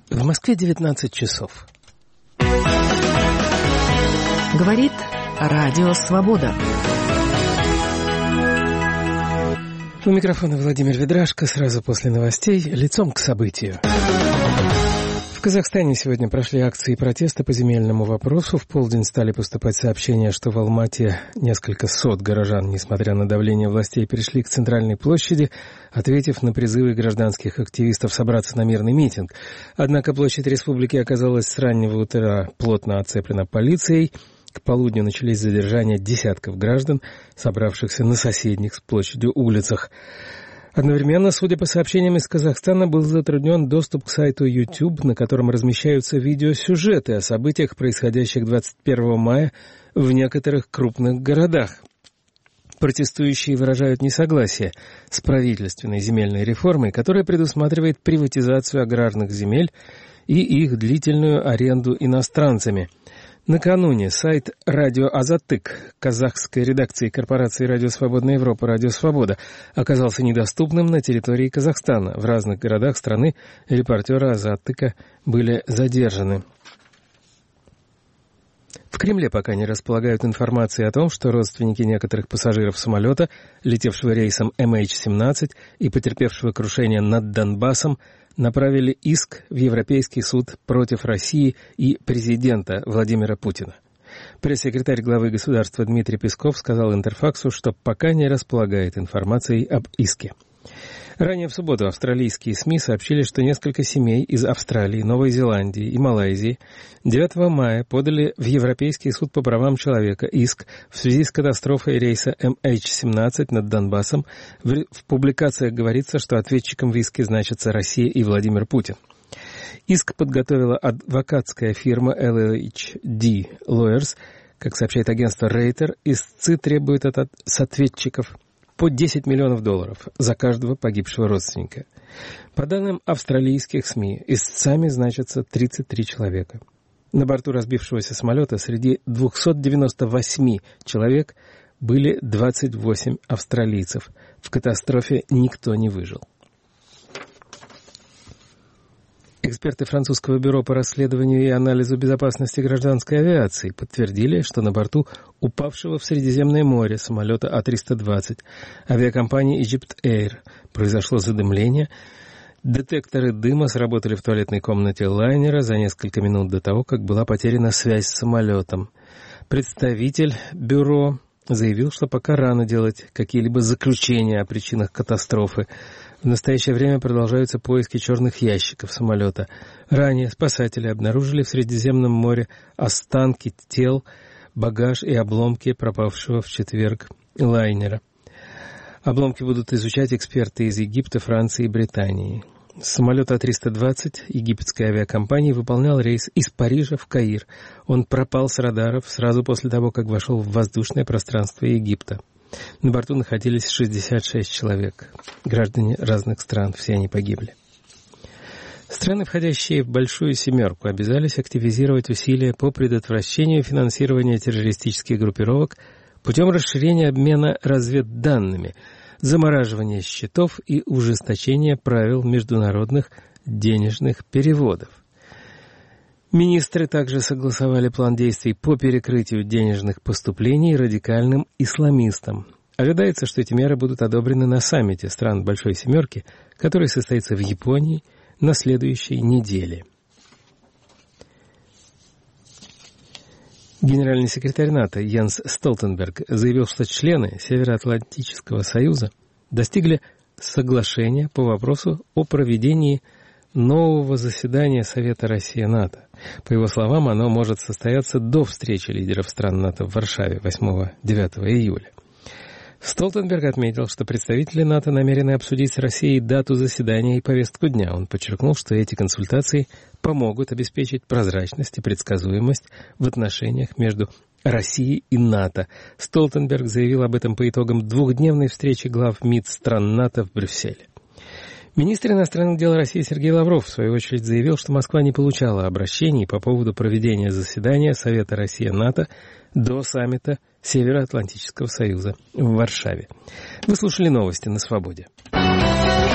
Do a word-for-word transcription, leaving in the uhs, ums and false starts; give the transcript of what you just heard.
В Москве девятнадцать часов. Говорит Радио Свобода. У микрофона Владимир Ведрашко. Сразу после новостей лицом к событию. В Казахстане сегодня прошли акции протеста по земельному вопросу. В полдень стали поступать сообщения, что в Алмате несколько сот горожан, несмотря на давление властей, перешли к центральной площади, ответив на призывы гражданских активистов собраться на мирный митинг. Однако площадь республики оказалась с раннего утра плотно оцеплена полицией. К полудню начались задержания десятков граждан, собравшихся на соседних с площадью улицах. Одновременно, судя по сообщениям из Казахстана, был затруднен доступ к сайту YouTube, на котором размещаются видеосюжеты о событиях, происходящих двадцать первого мая в некоторых крупных городах. Протестующие выражают несогласие с правительственной земельной реформой, которая предусматривает приватизацию аграрных земель и их длительную аренду иностранцами. Накануне сайт «Радио Азатык» казахской редакции корпорации «Радио Свободная Европа» «Радио Свобода» оказался недоступным на территории Казахстана. В разных городах страны репортеры Азатыка были задержаны. В Кремле пока не располагают информацией о том, что родственники некоторых пассажиров самолета, летевшего рейсом эм эйч семнадцать и потерпевшего крушение над Донбассом, направили иск в Европейский суд против России и президента Владимира Путина. Пресс-секретарь главы государства Дмитрий Песков сказал Интерфаксу, что пока не располагает информацией об иске. Ранее в субботу австралийские СМИ сообщили, что несколько семей из Австралии, Новой Зеландии и Малайзии девятого мая подали в Европейский суд по правам человека иск в связи с катастрофой рейса эм эйч семнадцать над Донбассом. В, в публикациях говорится, что ответчиком в иске значатся Россия и Владимир Путин. Иск подготовила адвокатская фирма эл эйч ди Lawyers. Как сообщает агентство Рейтер, истцы требуют от ответчиков по десять миллионов долларов за каждого погибшего родственника. По данным австралийских СМИ, истцами значатся тридцать три человека. На борту разбившегося самолета среди двухсот девяноста восьми человек были двадцать восемь австралийцев. В катастрофе никто не выжил. Эксперты французского бюро по расследованию и анализу безопасности гражданской авиации подтвердили, что на борту упавшего в Средиземное море самолета А триста двадцать авиакомпании Egypt Air произошло задымление. Детекторы дыма сработали в туалетной комнате лайнера за несколько минут до того, как была потеряна связь с самолетом. Представитель бюро заявил, что пока рано делать какие-либо заключения о причинах катастрофы. В настоящее время продолжаются поиски черных ящиков самолета. Ранее спасатели обнаружили в Средиземном море останки тел, багаж и обломки пропавшего в четверг лайнера. Обломки будут изучать эксперты из Египта, Франции и Британии. Самолет А триста двадцать египетской авиакомпании выполнял рейс из Парижа в Каир. Он пропал с радаров сразу после того, как вошел в воздушное пространство Египта. На борту находились шестьдесят шесть человек, граждане разных стран, все они погибли. Страны, входящие в Большую Семерку, обязались активизировать усилия по предотвращению финансирования террористических группировок путем расширения обмена разведданными, замораживания счетов и ужесточения правил международных денежных переводов. Министры также согласовали план действий по перекрытию денежных поступлений радикальным исламистам. Ожидается, что эти меры будут одобрены на саммите стран Большой Семерки, который состоится в Японии на следующей неделе. Генеральный секретарь НАТО Йенс Столтенберг заявил, что члены Североатлантического союза достигли соглашения по вопросу о проведении нового заседания Совета Россия-НАТО. По его словам, оно может состояться до встречи лидеров стран НАТО в Варшаве восьмого-девятого июля. Столтенберг отметил, что представители НАТО намерены обсудить с Россией дату заседания и повестку дня. Он подчеркнул, что эти консультации помогут обеспечить прозрачность и предсказуемость в отношениях между Россией и НАТО. Столтенберг заявил об этом по итогам двухдневной встречи глав МИД стран НАТО в Брюсселе. Министр иностранных дел России Сергей Лавров, в свою очередь, заявил, что Москва не получала обращений по поводу проведения заседания Совета Россия-НАТО до саммита Североатлантического союза в Варшаве. Вы слушали новости на Свободе.